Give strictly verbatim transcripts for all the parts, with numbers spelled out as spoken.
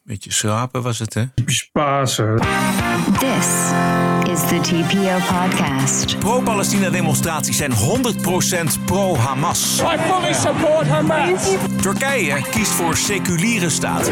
Beetje schrapen was het, hè? Typisch Pasen. This is the T P O podcast. Pro-Palestina-demonstraties zijn honderd procent pro-Hamas. I fully support Hamas. Turkije kiest voor seculiere staat.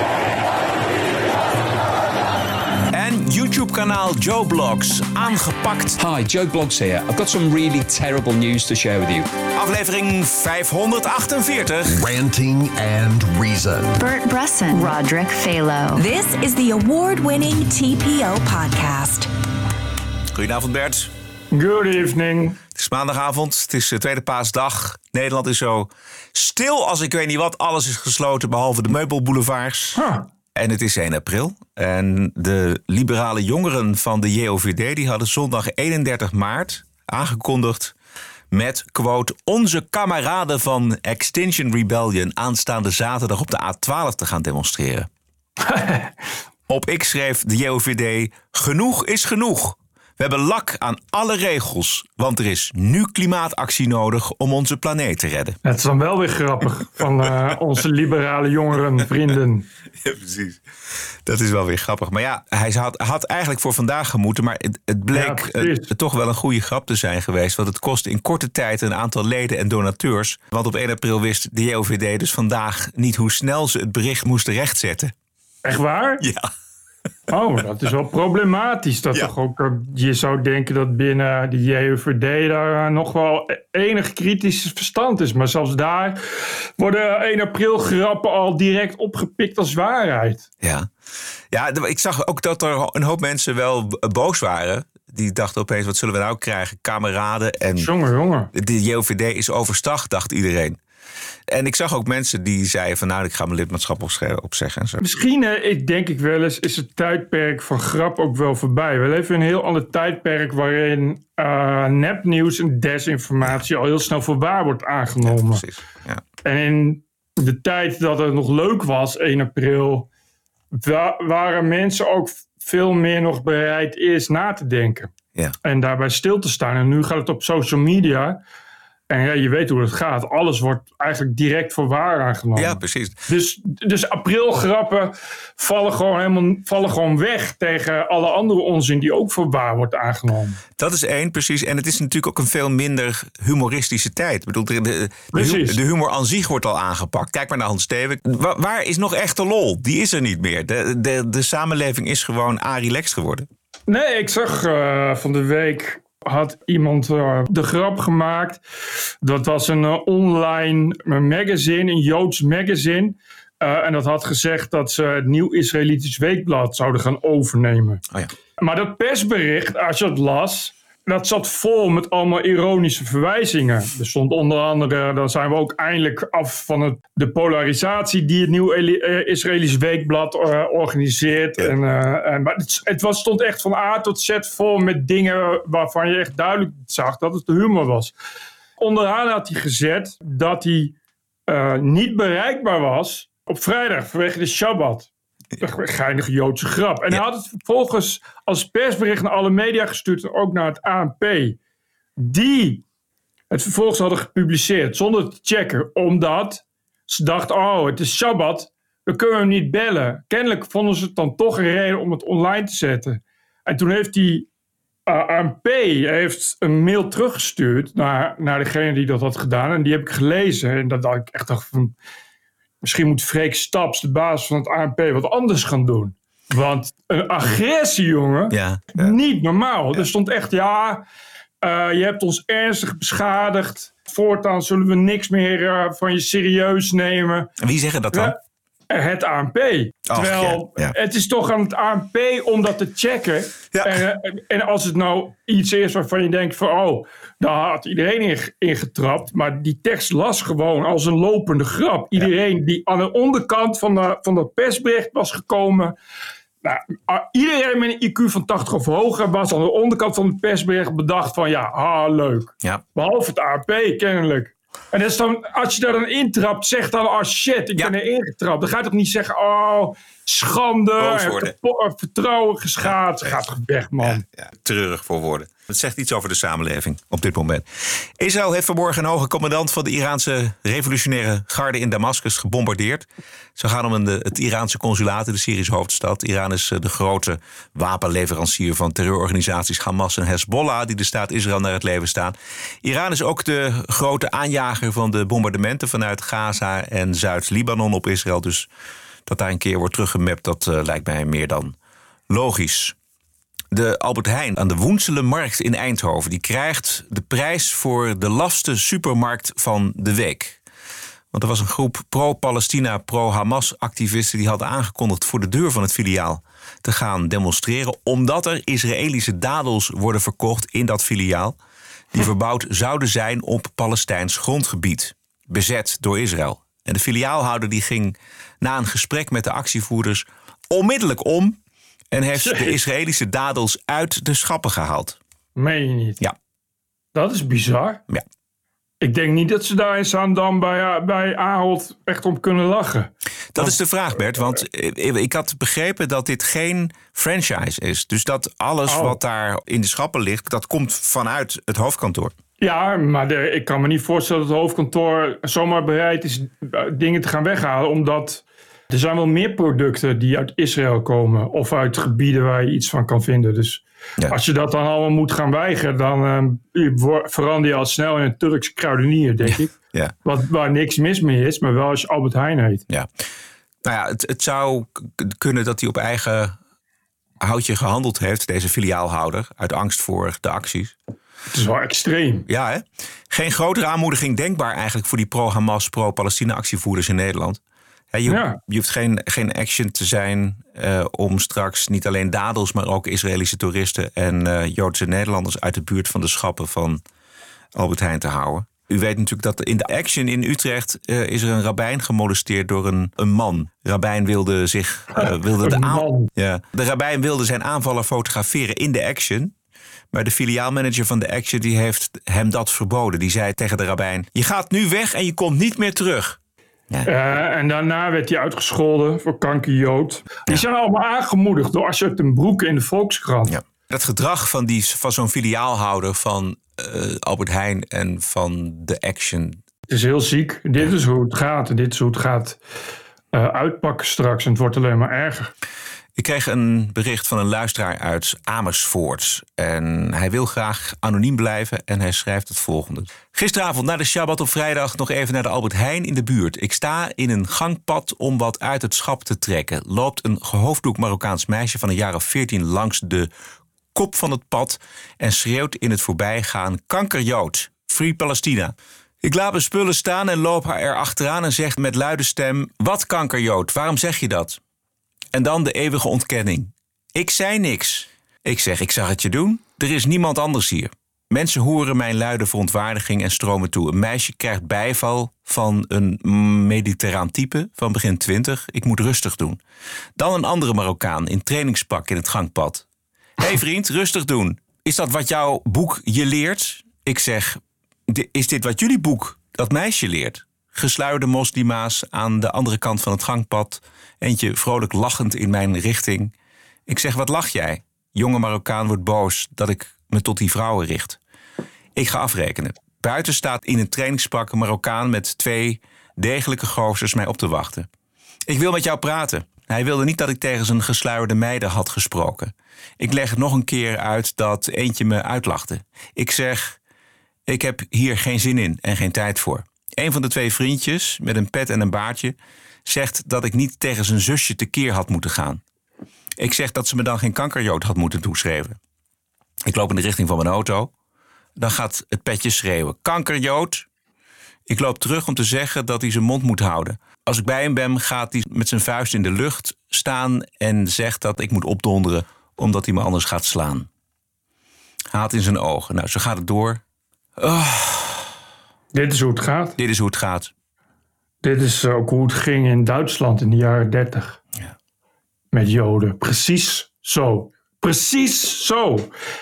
En YouTube-kanaal Joe Blogs aangepakt. Hi, Joe Blogs here. I've got some really terrible news to share with you. Aflevering vijfhonderdachtenveertig. Ranting and Reason. Bert Bresson, Roderick Phalo. This is the award-winning T P O podcast. Goedenavond, Bert. Good evening. Het is maandagavond, het is de tweede paasdag. Nederland is zo stil als ik weet niet wat. Alles is gesloten behalve de meubelboulevards. Huh. En het is één april. En de liberale jongeren van de J O V D die hadden zondag eenendertig maart aangekondigd met, quote, onze kameraden van Extinction Rebellion aanstaande zaterdag op de A twaalf te gaan demonstreren. Op X schreef de J O V D, genoeg is genoeg. We hebben lak aan alle regels, want er is nu klimaatactie nodig om onze planeet te redden. Het is dan wel weer grappig van uh, onze liberale jongeren, vrienden. Ja, precies. Dat is wel weer grappig. Maar ja, hij had, had eigenlijk voor vandaag gemoeten, maar het, het bleek Ja, uh, toch wel een goede grap te zijn geweest. Want het kostte in korte tijd een aantal leden en donateurs. Want op één april wist de J O V D dus vandaag niet hoe snel ze het bericht moesten rechtzetten. Echt waar? Ja. Oh, dat is wel problematisch. Dat Ja. toch ook, uh, je zou denken dat binnen de J O V D daar uh, nog wel enig kritisch verstand is. Maar zelfs daar worden één april grappen al direct opgepikt als waarheid. Ja. Ja, ik zag ook dat er een hoop mensen wel boos waren. Die dachten opeens, wat zullen we nou krijgen? Kameraden en Jongen, jongen. de J O V D is overstag, dacht iedereen. En ik zag ook mensen die zeiden van, nou, ik ga mijn lidmaatschap opzeggen en zo. Misschien, eh, ik denk ik wel eens, is het tijdperk van grap ook wel voorbij. We leven in een heel ander tijdperk waarin uh, nepnieuws en desinformatie al heel snel voor waar wordt aangenomen. Ja, precies. Ja. En in de tijd dat het nog leuk was, één april, wa- waren mensen ook veel meer nog bereid eerst na te denken. Ja. En daarbij stil te staan. En nu gaat het op social media. En ja, je weet hoe het gaat. Alles wordt eigenlijk direct voor waar aangenomen. Ja, precies. Dus, dus aprilgrappen vallen gewoon helemaal vallen gewoon weg tegen alle andere onzin die ook voor waar wordt aangenomen. Dat is één, precies. En het is natuurlijk ook een veel minder humoristische tijd. Ik bedoel, de, de, Precies. de humor aan zich wordt al aangepakt. Kijk maar naar Hans Steeuwen. Waar, waar is nog echte lol? Die is er niet meer. De, de, de samenleving is gewoon a-relaxed geworden. Nee, ik zag uh, van de week had iemand uh, de grap gemaakt. Dat was een uh, online magazine, een Joods magazine. Uh, en dat had gezegd dat ze het Nieuw Israëlitisch Weekblad zouden gaan overnemen. Oh ja. Maar dat persbericht, als je het las, dat zat vol met allemaal ironische verwijzingen. Er stond onder andere, dan zijn we ook eindelijk af van het, de polarisatie die het Nieuw Israëlisch Weekblad uh, organiseert. Ja. En, uh, en, maar het, het was, stond echt van A tot Z vol met dingen waarvan je echt duidelijk zag dat het de humor was. Onderaan had hij gezet dat hij uh, niet bereikbaar was op vrijdag vanwege de Shabbat. Een geinige Joodse grap. En Ja. hij had het vervolgens als persbericht naar alle media gestuurd en ook naar het A N P. Die het vervolgens hadden gepubliceerd zonder te checken. Omdat ze dachten, oh, het is Shabbat, dan kunnen we hem niet bellen. Kennelijk vonden ze het dan toch een reden om het online te zetten. En toen heeft die uh, A N P heeft een mail teruggestuurd naar, naar degene die dat had gedaan. En die heb ik gelezen. En dat dacht ik echt dacht van, misschien moet Freek Staps, de baas van het A N P, wat anders gaan doen. Want een agressie, jongen, Ja, ja. niet normaal. Er stond echt, ja, uh, je hebt ons ernstig beschadigd. Voortaan zullen we niks meer uh, van je serieus nemen. En wie zeggen dat dan? Ja, het A N P. Terwijl ja, ja. het is toch aan het A N P om dat te checken. Ja. En, uh, en als het nou iets is waarvan je denkt van, oh, daar had iedereen in, in getrapt. Maar die tekst las gewoon als een lopende grap. Iedereen die aan de onderkant van, de, van dat persbericht was gekomen. Nou, iedereen met een I Q van tachtig of hoger was aan de onderkant van het persbericht bedacht van, ja, ah, leuk. Ja. Behalve het A N P, kennelijk. En dat is dan, als je daar dan intrapt, zeg dan, oh shit, ik Ja. ben erin getrapt. Dan ga je toch niet zeggen, oh, schande, worden. Kapo- vertrouwen geschaad. Ja, gaat toch weg, man. Ja, ja, treurig voor woorden. Het zegt iets over de samenleving op dit moment. Israël heeft vanmorgen een hoge commandant van de Iraanse revolutionaire garde in Damascus gebombardeerd. Ze gaan om een, het Iraanse consulaat in de Syrische hoofdstad. Iran is de grote wapenleverancier van terreurorganisaties Hamas en Hezbollah, die de staat Israël naar het leven staan. Iran is ook de grote aanjager van de bombardementen vanuit Gaza en Zuid-Libanon op Israël. Dus dat daar een keer wordt teruggemapt, dat uh, lijkt mij meer dan logisch. De Albert Heijn aan de Woensele-markt in Eindhoven die krijgt de prijs voor de lafste supermarkt van de week. Want er was een groep pro-Palestina, pro-Hamas-activisten die hadden aangekondigd voor de deur van het filiaal te gaan demonstreren, omdat er Israëlische dadels worden verkocht in dat filiaal die verbouwd zouden zijn op Palestijns grondgebied, bezet door Israël. En de filiaalhouder die ging na een gesprek met de actievoerders onmiddellijk om en heeft de Israëlische dadels uit de schappen gehaald. Meen je niet? Ja. Dat is bizar. Ja. Ik denk niet dat ze daar in Zaandam bij, bij Ahold echt om kunnen lachen. Dat want, is de vraag, Bert. Want ik had begrepen dat dit geen franchise is. Dus dat alles oh. wat daar in de schappen ligt, dat komt vanuit het hoofdkantoor. Ja, maar de, ik kan me niet voorstellen dat het hoofdkantoor zomaar bereid is dingen te gaan weghalen. Omdat er zijn wel meer producten die uit Israël komen. Of uit gebieden waar je iets van kan vinden. Dus ja. als je dat dan allemaal moet gaan weigeren, dan uh, verander je al snel in een Turkse kruidenier, denk ja. ik. Ja. Wat, waar niks mis mee is, maar wel als je Albert Heijn heet. Ja. Nou ja, het, het zou k- kunnen dat hij op eigen houtje gehandeld heeft, deze filiaalhouder, uit angst voor de acties. Het is wel extreem. Ja, hè? Geen grotere aanmoediging denkbaar eigenlijk voor die pro-Hamas, pro-Palestina actievoerders in Nederland. He, je, ja. je hoeft geen, geen action te zijn uh, om straks niet alleen dadels, maar ook Israëlische toeristen en uh, Joodse Nederlanders uit de buurt van de schappen van Albert Heijn te houden. U weet natuurlijk dat in de action in Utrecht uh, is er een rabbijn gemolesteerd door een, een man. De rabbijn wilde zich uh, wilde de, aan, ja, de rabbijn wilde zijn aanvaller fotograferen in de action. Maar de filiaalmanager van de Action die heeft hem dat verboden. Die zei tegen de rabbijn: je gaat nu weg en je komt niet meer terug. Ja. Uh, en daarna werd hij uitgescholden voor kankerjood. Die ja. zijn allemaal aangemoedigd door Assert ten Broeke in de Volkskrant. Ja. Het gedrag van, die, van zo'n filiaalhouder van uh, Albert Heijn en van de Action. Het is heel ziek. Dit is hoe het gaat. En dit is hoe het gaat uh, uitpakken straks. En het wordt alleen maar erger. Ik kreeg een bericht van een luisteraar uit Amersfoort. En hij wil graag anoniem blijven en hij schrijft het volgende. Gisteravond na de Shabbat op vrijdag nog even naar de Albert Heijn in de buurt. Ik sta in een gangpad om wat uit het schap te trekken. Loopt een gehoofddoek Marokkaans meisje van een jaar of veertien langs de kop van het pad en schreeuwt in het voorbijgaan: kankerjood, Free Palestina. Ik laat mijn spullen staan en loop haar er achteraan en zeg met luide stem: wat kankerjood, waarom zeg je dat? En dan de eeuwige ontkenning. Ik zei niks. Ik zeg, ik zag het je doen. Er is niemand anders hier. Mensen horen mijn luide verontwaardiging en stromen toe. Een meisje krijgt bijval van een mediterraan type van begin twintig. Ik moet rustig doen. Dan een andere Marokkaan in trainingspak in het gangpad. Hé hey vriend, rustig doen. Is dat wat jouw boek je leert? Ik zeg, is dit wat jullie boek dat meisje leert? Gesluierde moslima's aan de andere kant van het gangpad. Eentje vrolijk lachend in mijn richting. Ik zeg, wat lach jij? Jonge Marokkaan wordt boos dat ik me tot die vrouwen richt. Ik ga afrekenen. Buiten staat in een trainingspak een Marokkaan met twee degelijke gozers mij op te wachten. Ik wil met jou praten. Hij wilde niet dat ik tegen zijn gesluierde meiden had gesproken. Ik leg het nog een keer uit dat eentje me uitlachte. Ik zeg, ik heb hier geen zin in en geen tijd voor. Een van de twee vriendjes met een pet en een baardje zegt dat ik niet tegen zijn zusje tekeer had moeten gaan. Ik zeg dat ze me dan geen kankerjood had moeten toeschrijven. Ik loop in de richting van mijn auto. Dan gaat het petje schreeuwen: kankerjood. Ik loop terug om te zeggen dat hij zijn mond moet houden. Als ik bij hem ben, gaat hij met zijn vuist in de lucht staan en zegt dat ik moet opdonderen omdat hij me anders gaat slaan. Haalt in zijn ogen. Nou, zo gaat het door. Oh. Dit is hoe het gaat. Dit is hoe het gaat. Dit is ook hoe het ging in Duitsland in de jaren dertig. Ja. Met Joden. Precies zo. Precies zo.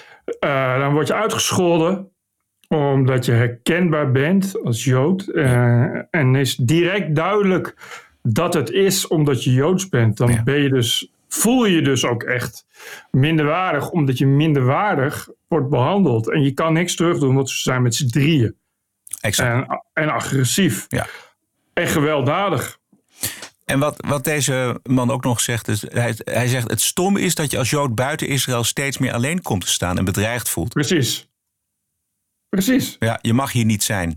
Uh, dan word je uitgescholden omdat je herkenbaar bent als Jood. Uh, en is direct duidelijk dat het is omdat je Joods bent, dan Ja. ben je dus, voel je je dus ook echt minderwaardig, omdat je minderwaardig wordt behandeld. En je kan niks terug doen, want ze zijn met z'n drieën. Exact. En, en agressief. Ja. En gewelddadig. En wat, wat deze man ook nog zegt, is, hij, hij zegt... het stomme is dat je als Jood buiten Israël steeds meer alleen komt te staan en bedreigd voelt. Precies. Precies. Ja, je mag hier niet zijn.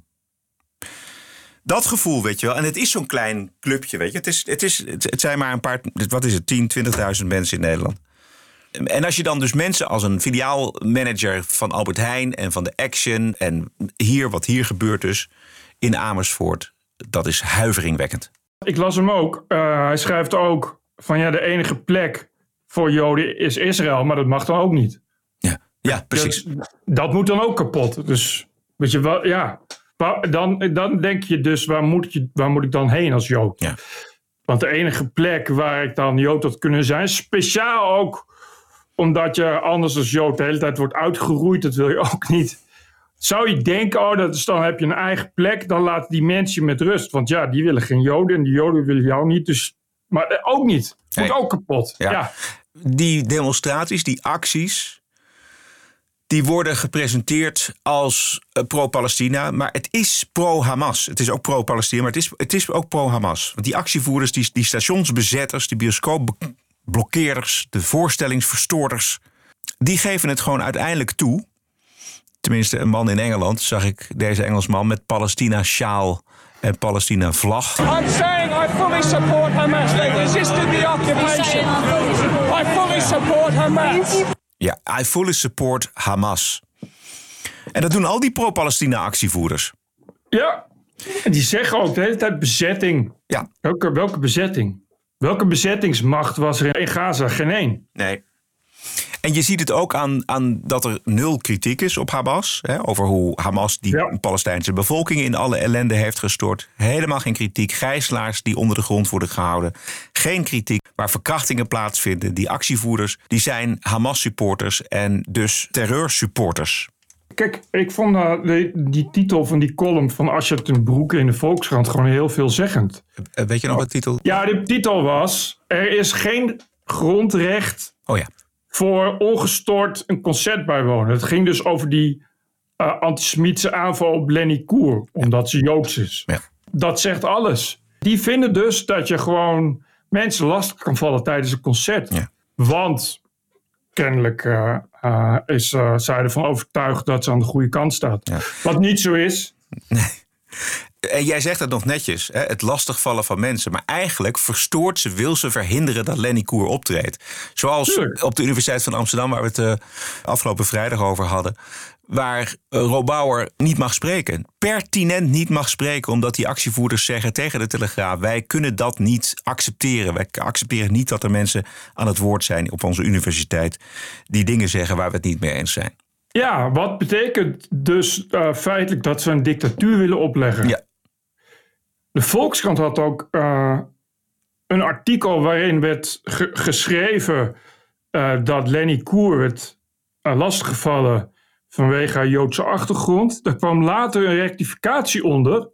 Dat gevoel, weet je wel. En het is zo'n klein clubje, weet je. Het, is, het, is, het, het zijn maar een paar, wat is het, tien, twintigduizend mensen in Nederland. En als je dan dus mensen als een filiaalmanager van Albert Heijn en van de Action... en hier, wat hier gebeurt dus, in Amersfoort, dat is huiveringwekkend. Ik las hem ook. Uh, hij schrijft ook van ja, de enige plek voor Joden is Israël, maar dat mag dan ook niet. Ja, ja precies. Dat, dat moet dan ook kapot. Dus weet je wel, ja. Dan, dan denk je dus, waar moet, je, waar moet ik dan heen als Jood? Ja. Want de enige plek waar ik dan Jood had kunnen zijn, speciaal ook omdat je anders als Jood de hele tijd wordt uitgeroeid, dat wil je ook niet. Zou je denken, oh, dat is, dan heb je een eigen plek, dan laat die mensen je met rust. Want ja, die willen geen Joden en die Joden willen jou niet. Dus, maar ook niet. Moet Nee. ook kapot. Ja. Ja. Die demonstraties, die acties, die worden gepresenteerd als uh, pro-Palestina. Maar het is pro-Hamas. Het is ook pro-Palestina, maar het is, het is ook pro-Hamas. Want die actievoerders, die, die stationsbezetters, die bioscoopblokkeerders, de voorstellingsverstoorders, die geven het gewoon uiteindelijk toe. Tenminste, een man in Engeland, zag ik deze Engelsman met Palestina-sjaal en Palestina-vlag. I'm saying I fully support Hamas. They resisted the occupation. I fully support Hamas. Ja, I fully support Hamas. En dat doen al die pro-Palestina-actievoerders. Ja. En die zeggen ook de hele tijd bezetting. Ja. Welke, welke bezetting? Welke bezettingsmacht was er in Gaza? Geen één. Nee. En je ziet het ook aan, aan dat er nul kritiek is op Hamas. Hè, over hoe Hamas die Ja. Palestijnse bevolking in alle ellende heeft gestort. Helemaal geen kritiek. Gijzelaars die onder de grond worden gehouden. Geen kritiek. Waar verkrachtingen plaatsvinden. Die actievoerders die zijn Hamas-supporters en dus terreursupporters. Kijk, ik vond uh, die, die titel van die column van Asja ten Broeke in de Volkskrant gewoon heel veelzeggend. Uh, weet je nog wat titel? Ja, de titel was: er is geen grondrecht Oh ja. voor ongestoord een concert bijwonen. Het ging dus over die uh, antisemitische aanval op Lenny Koer, omdat ze Joods is. Ja. Dat zegt alles. Die vinden dus dat je gewoon mensen lastig kan vallen tijdens een concert. Ja. Want kennelijk uh, uh, is uh, zij ervan overtuigd dat ze aan de goede kant staat. Ja. Wat niet zo is. En jij zegt het nog netjes, hè, het lastigvallen van mensen. Maar eigenlijk verstoort ze, wil ze verhinderen dat Lenny Koer optreedt. Zoals Tuurlijk. op de Universiteit van Amsterdam, waar we het uh, afgelopen vrijdag over hadden. Waar uh, Robauer niet mag spreken. Pertinent niet mag spreken, omdat die actievoerders zeggen tegen de Telegraaf: wij kunnen dat niet accepteren. Wij accepteren niet dat er mensen aan het woord zijn op onze universiteit die dingen zeggen waar we het niet mee eens zijn. Ja, wat betekent dus uh, feitelijk dat ze een dictatuur willen opleggen? Ja. De Volkskrant had ook uh, een artikel waarin werd ge- geschreven uh, dat Lenny Koer werd uh, lastiggevallen vanwege haar Joodse achtergrond. Daar kwam later een rectificatie onder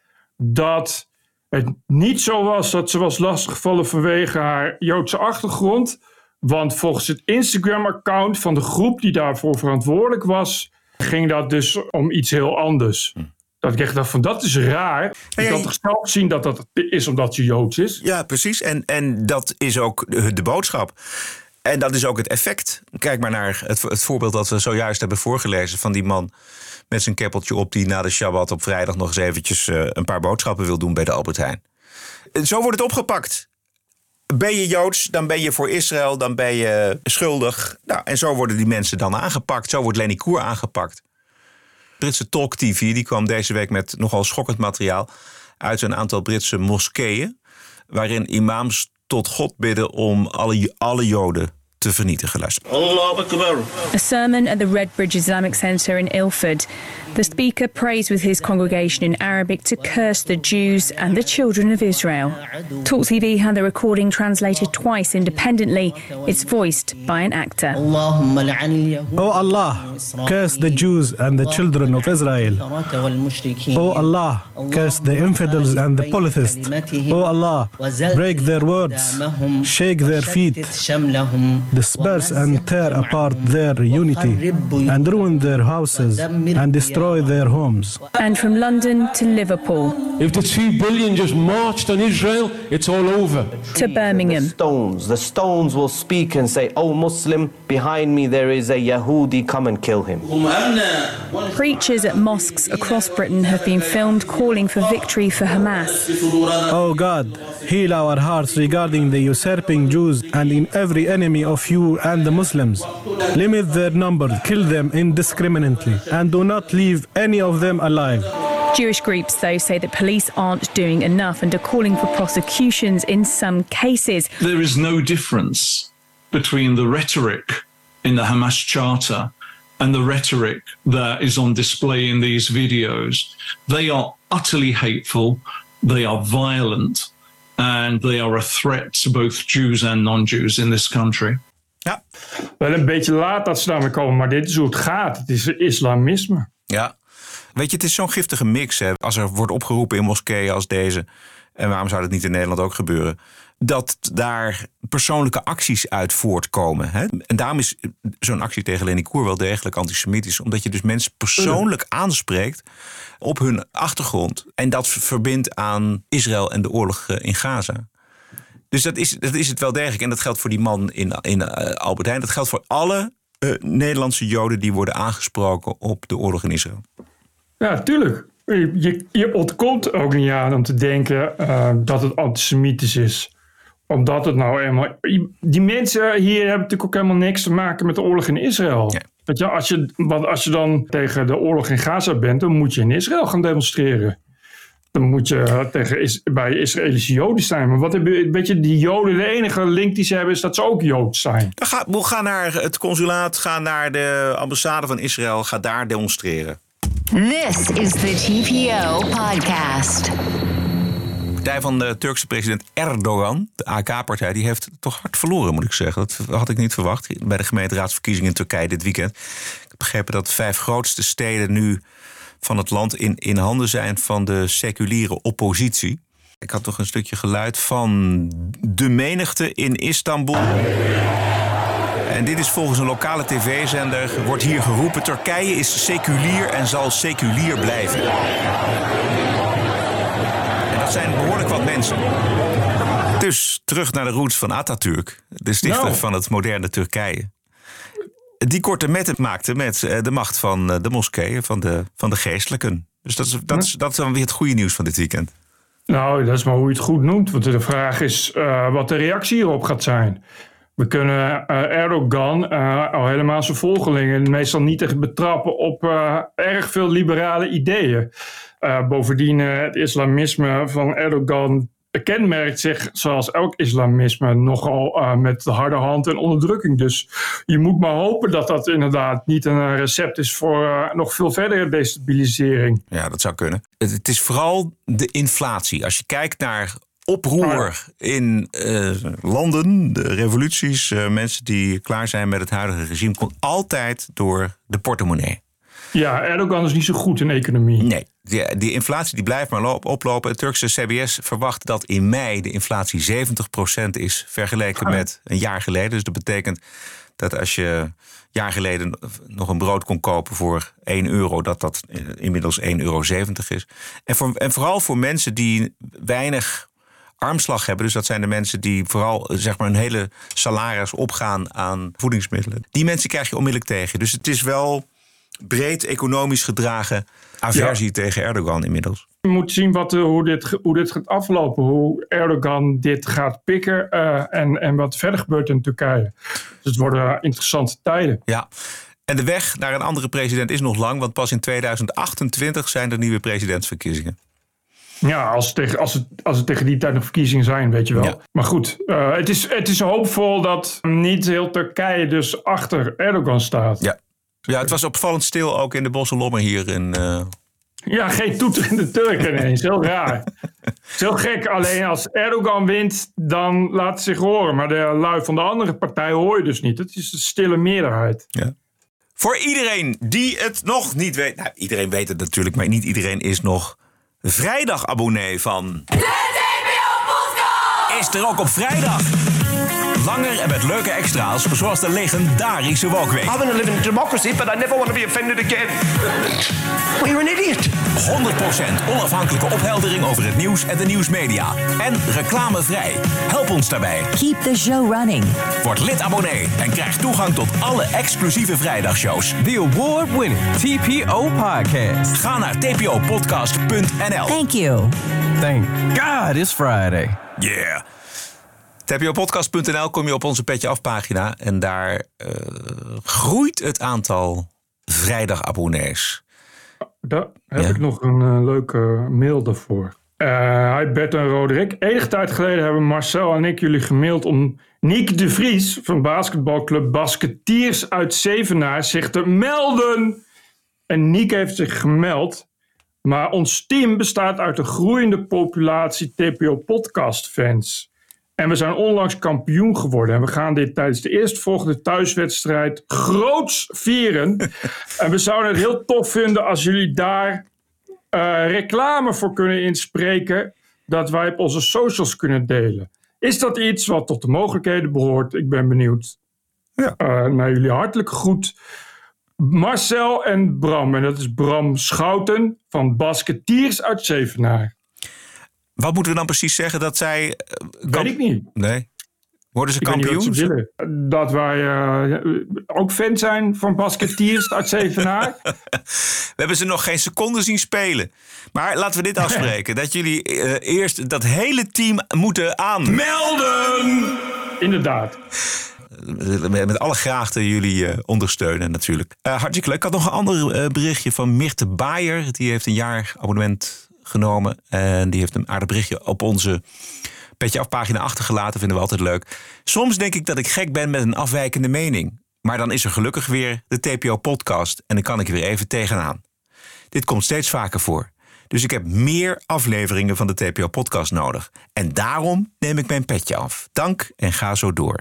dat het niet zo was dat ze was lastiggevallen vanwege haar Joodse achtergrond. Want volgens het Instagram-account van de groep die daarvoor verantwoordelijk was, ging dat dus om iets heel anders. Hm. Dat ik echt dacht van, dat is raar. Je Hey, kan toch zelf zien dat dat is omdat ze Joods is? Ja, precies. En, en dat is ook de, de boodschap. En dat is ook het effect. Kijk maar naar het, het voorbeeld dat we zojuist hebben voorgelezen van die man met zijn keppeltje op die na de Shabbat op vrijdag nog eens eventjes uh, een paar boodschappen wil doen bij de Albert Heijn. En zo wordt het opgepakt. Ben je Joods, dan ben je voor Israël, dan ben je schuldig. Nou, en zo worden die mensen dan aangepakt. Zo wordt Lenny Koer aangepakt. Britse Talk T V die kwam deze week met nogal schokkend materiaal uit een aantal Britse moskeeën, waarin imams tot God bidden om alle, alle Joden te vernietigen. Luister. Allahu Akbar. A sermon at the Redbridge Islamic Center in Ilford. The speaker prays with his congregation in Arabic to curse the Jews and the children of Israel. Talk T V had the recording translated twice independently. It's voiced by an actor. O Allah, curse the Jews and the children of Israel. O Allah, curse the infidels and the polytheists. O Allah, break their words, shake their feet, disperse and tear apart their unity, and ruin their houses and destroy their homes. And from London to Liverpool. If the two billion just marched on Israel, it's all over. To Birmingham. The stones, the stones will speak and say, "Oh Muslim, behind me there is a Yahudi, come and kill him." Preachers at mosques across Britain have been filmed calling for victory for Hamas. Oh God, heal our hearts regarding the usurping Jews and in every enemy of you and the Muslims. Limit their number, kill them indiscriminately, and do not leave any of them alive. Jewish groups, though, say that police aren't doing enough and are calling for prosecutions in some cases. There is no difference between the rhetoric in the Hamas Charter and the rhetoric that is on display in these videos. They are utterly hateful, they are violent, and they are a threat to both Jews and non-Jews in this country. Ja, wel een beetje laat dat ze daarmee komen, maar dit is hoe het gaat. Het is islamisme. Ja, weet je, het is zo'n giftige mix. Hè? Als er wordt opgeroepen in moskeeën als deze, en waarom zou dat niet in Nederland ook gebeuren, dat daar persoonlijke acties uit voortkomen. Hè? En daarom is zo'n actie tegen Lenny Koer wel degelijk antisemitisch. Omdat je dus mensen persoonlijk aanspreekt op hun achtergrond. En dat verbindt aan Israël en de oorlog in Gaza. Dus dat is, dat is het wel degelijk. En dat geldt voor die man in, in uh, Albert Heijn. Dat geldt voor alle uh, Nederlandse Joden die worden aangesproken op de oorlog in Israël. Ja, tuurlijk. Je, je, je ontkomt ook niet aan om te denken uh, dat het antisemitisch is. Omdat het nou eenmaal... Die mensen hier hebben natuurlijk ook helemaal niks te maken met de oorlog in Israël. Ja. Weet je, als je, want als je dan tegen de oorlog in Gaza bent, dan moet je in Israël gaan demonstreren. Dan moet je tegen, bij Israëlische Joden zijn. Maar wat heb je, weet je, die Joden, de enige link die ze hebben is dat ze ook Joods zijn. Ga, ga naar het consulaat, ga naar de ambassade van Israël, ga daar demonstreren. This is the T P O podcast. De partij van de Turkse president Erdogan, de A K-partij, die heeft toch hard verloren, moet ik zeggen. Dat had ik niet verwacht bij de gemeenteraadsverkiezingen in Turkije dit weekend. Ik heb begrepen dat de vijf grootste steden nu van het land in, in handen zijn van de seculiere oppositie. Ik had toch een stukje geluid van de menigte in Istanbul. En dit is volgens een lokale tv-zender, wordt hier geroepen: Turkije is seculier en zal seculier blijven. En dat zijn behoorlijk wat mensen. Dus terug naar de roots van Atatürk, de stichter no. van het moderne Turkije. Die korte metten maakte met de macht van de moskeeën, van de, van de geestelijken. Dus dat is, dat, is, dat is dan weer het goede nieuws van dit weekend. Nou, dat is maar hoe je het goed noemt. Want de vraag is uh, wat de reactie hierop gaat zijn. We kunnen uh, Erdogan, uh, al helemaal zijn volgelingen, meestal niet echt betrappen op uh, erg veel liberale ideeën. Uh, bovendien, uh, het islamisme van Erdogan kenmerkt zich, zoals elk islamisme, nogal uh, met de harde hand en onderdrukking. Dus je moet maar hopen dat dat inderdaad niet een recept is voor uh, nog veel verdere destabilisering. Ja, dat zou kunnen. Het, het is vooral de inflatie. Als je kijkt naar oproer in uh, landen, de revoluties, uh, mensen die klaar zijn met het huidige regime, komt altijd door de portemonnee. Ja, Erdogan is niet zo goed in economie. Nee, die, die inflatie die blijft maar loop, oplopen. Het Turkse C B S verwacht dat in mei de inflatie zeventig procent is vergeleken ah. met een jaar geleden. Dus dat betekent dat als je een jaar geleden nog een brood kon kopen voor één euro, dat dat inmiddels één euro zeventig is. En, voor, en vooral voor mensen die weinig armslag hebben, dus dat zijn de mensen die vooral zeg maar hun hele salaris opgaan aan voedingsmiddelen. Die mensen krijg je onmiddellijk tegen. Dus het is wel breed economisch gedragen aversie ja. tegen Erdogan inmiddels. Je moet zien wat, hoe, dit, hoe dit gaat aflopen. Hoe Erdogan dit gaat pikken uh, en, en wat verder gebeurt in Turkije. Dus het worden interessante tijden. Ja, en de weg naar een andere president is nog lang, want pas in tweeduizend achtentwintig zijn er nieuwe presidentsverkiezingen. Ja, als het, tegen, als, het, als het tegen die tijd nog verkiezingen zijn, weet je wel. Ja. Maar goed, uh, het, is, het is hoopvol dat niet heel Turkije dus achter Erdogan staat. Ja, ja het was opvallend stil ook in de Bosselommer hier in... Uh... Ja, geen toeterende Turken ineens. Heel raar. Het is heel gek. Alleen als Erdogan wint, dan laat het zich horen. Maar de lui van de andere partij hoor je dus niet. Het is een stille meerderheid. Ja. Voor iedereen die het nog niet weet... Nou, iedereen weet het natuurlijk, maar niet iedereen is nog vrijdag-abonnee van... De T P O-podcast! Is er ook op vrijdag. Langer en met leuke extra's, zoals de legendarische Wokweek. I want to live in a democracy, but I never want to be offended again. Well, you're an idiot. honderd procent onafhankelijke opheldering over het nieuws en de nieuwsmedia. En reclamevrij. Help ons daarbij. Keep the show running. Word lid-abonnee en krijg toegang tot alle exclusieve vrijdagshows. The award-winning T P O podcast. Ga naar t p o podcast punt n l. Thank you. Thank God it's Friday. Yeah. t p o podcast punt n l kom je op onze Petje Af pagina. En daar uh, groeit het aantal vrijdagabonnees. Daar heb ja. ik nog een uh, leuke mail daarvoor. Uh, hi Bert en Roderick. Enige tijd geleden hebben Marcel en ik jullie gemaild om Niek de Vries van basketbalclub Basketiers uit Zevenaar zich te melden. En Niek heeft zich gemeld. Maar ons team bestaat uit een groeiende populatie T P O podcast fans. En we zijn onlangs kampioen geworden. En we gaan dit tijdens de eerstvolgende thuiswedstrijd groots vieren. En we zouden het heel tof vinden als jullie daar uh, reclame voor kunnen inspreken. Dat wij op onze socials kunnen delen. Is dat iets wat tot de mogelijkheden behoort? Ik ben benieuwd. Ja. Uh, naar jullie hartelijk groet. Marcel en Bram. En dat is Bram Schouten van Basketiers uit Zevenaar. Wat moeten we dan precies zeggen dat zij... Uh, Weet kamp- ik niet. Nee. Worden ze ik kampioen? Ze willen. Dat wij uh, ook fan zijn van Basketiers uit Zevenaar. We hebben ze nog geen seconde zien spelen. Maar laten we dit afspreken. Dat jullie uh, eerst dat hele team moeten aanmelden. Inderdaad. Met alle graagte jullie uh, ondersteunen natuurlijk. Uh, hartstikke leuk. Ik had nog een ander uh, berichtje van Mirte Baaier. Die heeft een jaar abonnement genomen. En die heeft een aardig berichtje op onze Petje Af pagina achtergelaten. Vinden we altijd leuk. Soms denk ik dat ik gek ben met een afwijkende mening. Maar dan is er gelukkig weer de T P O podcast. En dan kan ik weer even tegenaan. Dit komt steeds vaker voor. Dus ik heb meer afleveringen van de T P O podcast nodig. En daarom neem ik mijn petje af. Dank en ga zo door.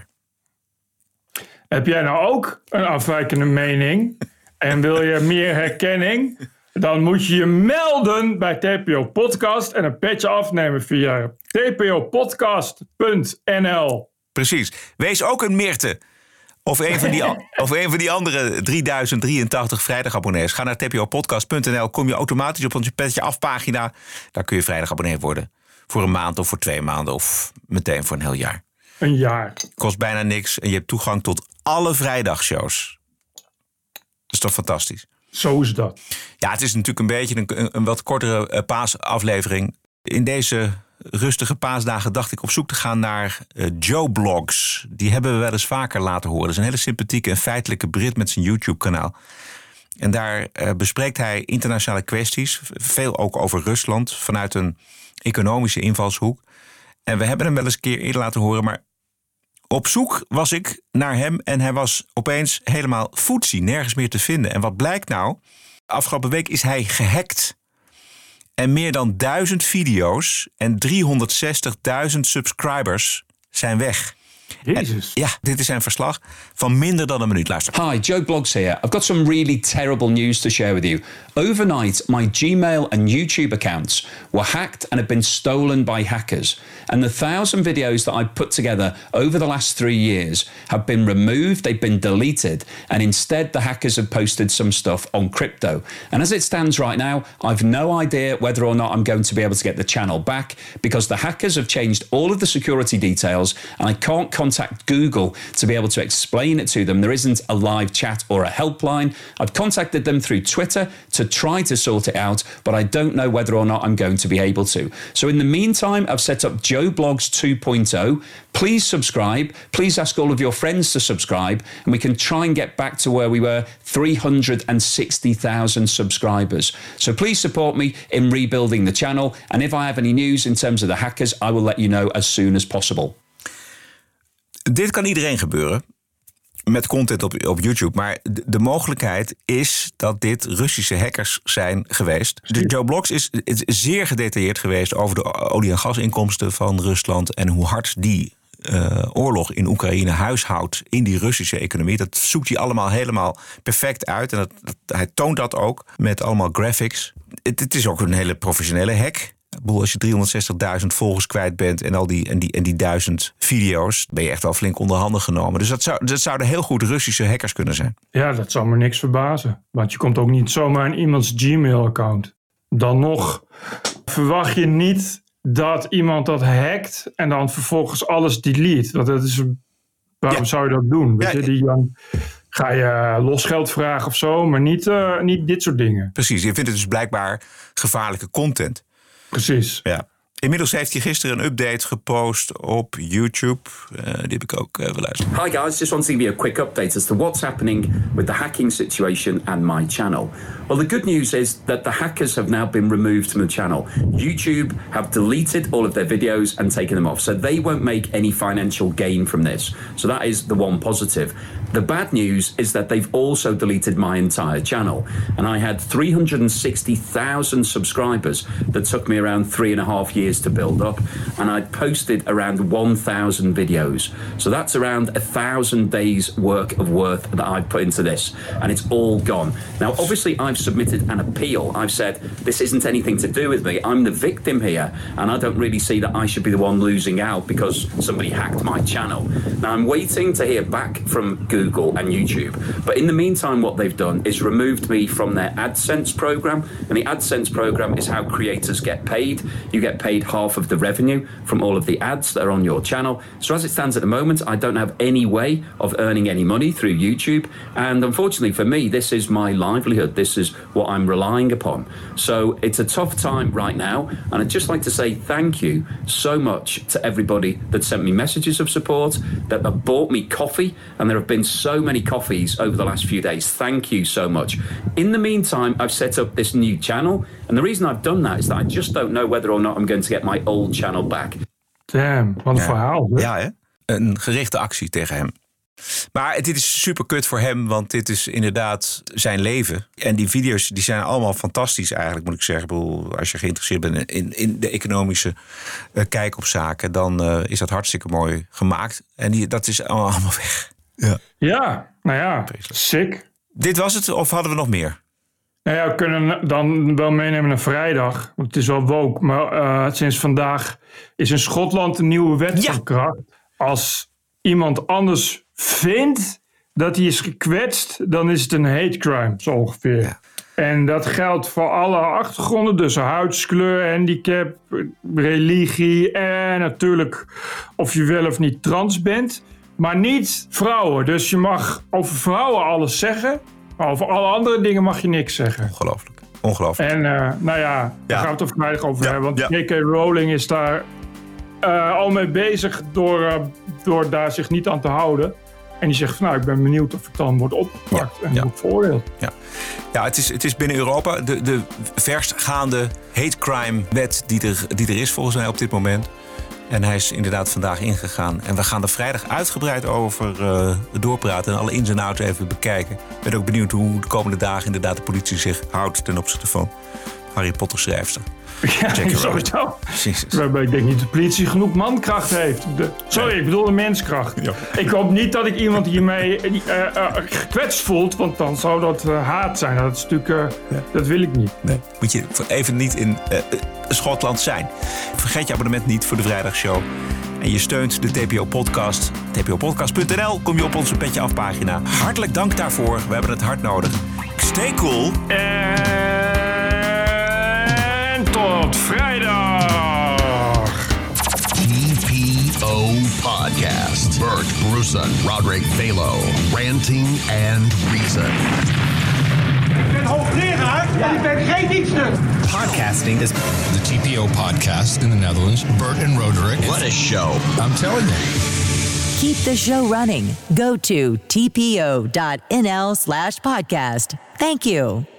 Heb jij nou ook een afwijkende mening en wil je meer herkenning? Dan moet je je melden bij T P O Podcast en een petje afnemen via t p o podcast punt n l. Precies. Wees ook een Mirte. Of een van die, of een van die andere drieduizend drieëntachtig vrijdagabonnees. Ga naar t p o podcast punt n l. Kom je automatisch op onze Petje Af pagina. Daar kun je vrijdagabonnee worden. Voor een maand of voor twee maanden of meteen voor een heel jaar. Een jaar. Kost bijna niks en je hebt toegang tot alle vrijdagshows. Dat is toch fantastisch? Zo is dat. Ja, het is natuurlijk een beetje een, een wat kortere uh, paasaflevering. In deze rustige paasdagen dacht ik op zoek te gaan naar uh, Joe Blogs. Die hebben we wel eens vaker laten horen. Dat is een hele sympathieke en feitelijke Brit met zijn YouTube-kanaal. En daar uh, bespreekt hij internationale kwesties. Veel ook over Rusland vanuit een economische invalshoek. En we hebben hem wel eens een keer eerder laten horen, maar op zoek was ik naar hem en hij was opeens helemaal footsie, nergens meer te vinden. En wat blijkt nou? Afgelopen week is hij gehackt. En meer dan duizend video's en driehonderdzestigduizend subscribers zijn weg. Jezus. En, ja, dit is zijn verslag van minder dan een minuut. Luister. Hi, Joe Blogs here. I've got some really terrible news to share with you. Overnight, my Gmail and YouTube accounts were hacked and have been stolen by hackers. And the thousand videos that I put together over the last three years have been removed, they've been deleted, and instead the hackers have posted some stuff on crypto. And as it stands right now, I've no idea whether or not I'm going to be able to get the channel back because the hackers have changed all of the security details and I can't contact Google to be able to explain it to them. There isn't a live chat or a helpline. I've contacted them through Twitter to try to sort it out, but I don't know whether or not I'm going to be able to. So in the meantime, I've set up Joe Blogs two point oh. Please subscribe. Please ask all of your friends to subscribe, and we can try and get back to where we were, three hundred sixty thousand subscribers. So please support me in rebuilding the channel. And if I have any news in terms of the hackers, I will let you know as soon as possible. Dit kan iedereen gebeuren met content op, op YouTube. Maar de, de mogelijkheid is dat dit Russische hackers zijn geweest. De Joe Blogs is, is zeer gedetailleerd geweest over de olie- en gasinkomsten van Rusland en hoe hard die uh, oorlog in Oekraïne huishoudt in die Russische economie. Dat zoekt hij allemaal helemaal perfect uit. En dat, dat, hij toont dat ook met allemaal graphics. Het, het is ook een hele professionele hack. Ik bedoel, als je driehonderdzestigduizend volgers kwijt bent en al die, en die, en die duizend video's, ben je echt wel flink onder handen genomen. Dus dat, zou, dat zouden heel goed Russische hackers kunnen zijn. Ja, dat zou me niks verbazen. Want je komt ook niet zomaar in iemands Gmail-account. Dan nog verwacht je niet dat iemand dat hackt en dan vervolgens alles delete. Want dat is, waarom ja. zou je dat doen? Weet ja, je, die, dan ga je losgeld vragen of zo, maar niet, uh, niet dit soort dingen. Precies, je vindt het dus blijkbaar gevaarlijke content. Precies. Ja. Inmiddels heeft hij gisteren een update gepost op YouTube. Uh, die heb ik ook uh, beluisterd. Hi guys, just want to give you a quick update as to what's happening with the hacking situation and my channel. Well, the good news is that the hackers have now been removed from the channel. YouTube have deleted all of their videos and taken them off. So they won't make any financial gain from this. So that is the one positive. The bad news is that they've also deleted my entire channel. And I had three hundred sixty thousand subscribers that took me around three and a half years to build up. And I posted around one thousand videos. So that's around a thousand days work of work that I've put into this. And it's all gone. Now, obviously, I've submitted an appeal. I've said, this isn't anything to do with me. I'm the victim here. And I don't really see that I should be the one losing out because somebody hacked my channel. Now, I'm waiting to hear back from Google. Google and YouTube. But in the meantime, what they've done is removed me from their AdSense program. And the AdSense program is how creators get paid. You get paid half of the revenue from all of the ads that are on your channel. So as it stands at the moment, I don't have any way of earning any money through YouTube. And unfortunately for me, this is my livelihood. This is what I'm relying upon. So it's a tough time right now. And I'd just like to say thank you so much to everybody that sent me messages of support, that have bought me coffee. And there have been so many coffees over the last few days. Thank you so much. In the meantime, I've set up this new channel. And the reason I've done that is that I just don't know whether or not I'm going to get my old channel back. Damn, wat een ja. verhaal. Hè? Ja, hè? Een gerichte actie tegen hem. Maar dit is super kut voor hem, want dit is inderdaad zijn leven. En die video's die zijn allemaal fantastisch eigenlijk, moet ik zeggen. Ik bedoel, als je geïnteresseerd bent in, in de economische uh, kijk op zaken, dan uh, is dat hartstikke mooi gemaakt. En die, dat is allemaal, allemaal weg. Ja, ja nou ja, sick. Dit was het, of hadden we nog meer? Nou ja, we kunnen dan wel meenemen naar vrijdag. Want het is wel woke. Maar uh, sinds vandaag is in Schotland een nieuwe wet van kracht. Als iemand anders vindt dat hij is gekwetst, dan is het een hate crime, zo ongeveer. Ja. En dat geldt voor alle achtergronden. Dus huidskleur, handicap, religie en natuurlijk of je wel of niet trans bent. Maar niet vrouwen. Dus je mag over vrouwen alles zeggen. Maar over alle andere dingen mag je niks zeggen. Ongelooflijk. Ongelooflijk. En uh, nou ja, daar ja. gaan we het er vrijdag over ja. hebben. Want ja. J K Rowling is daar uh, al mee bezig door, uh, door daar zich niet aan te houden. En die zegt van nou, ik ben benieuwd of het dan wordt opgepakt ja. en ja. wordt veroordeeld. Ja, ja het, is, het is binnen Europa de, de verstgaande hate crime wet die er, die er is volgens mij op dit moment. En hij is inderdaad vandaag ingegaan. En we gaan er vrijdag uitgebreid over uh, doorpraten en alle ins en outs even bekijken. Ik ben ook benieuwd hoe de komende dagen inderdaad de politie zich houdt ten opzichte van Harry Potter schrijfster. Ja, sowieso. Waarbij ik denk niet dat de politie genoeg mankracht heeft. De, sorry, nee. ik bedoel de menskracht. Ja. Ik hoop niet dat ik iemand hiermee uh, uh, gekwetst voelt, want dan zou dat uh, haat zijn. Dat is natuurlijk, uh, ja. dat wil ik niet. Nee. Moet je even niet in uh, Schotland zijn. Vergeet je abonnement niet voor de vrijdagshow. En je steunt de T P O-podcast. t p o podcast punt n l kom je op onze Petje Af pagina. Hartelijk dank daarvoor. We hebben het hard nodig. Stay cool. En tot vrijdag. T P O Podcast. Bert Brussen, Roderick Balo, Ranting and Reason. Ik ben hoogleraar en ik ben geen dienstnut. Podcasting is the T P O podcast in the Netherlands. Bert and Roderick. What a show. I'm telling you. Keep the show running. Go to tpo.nl slash podcast. Thank you.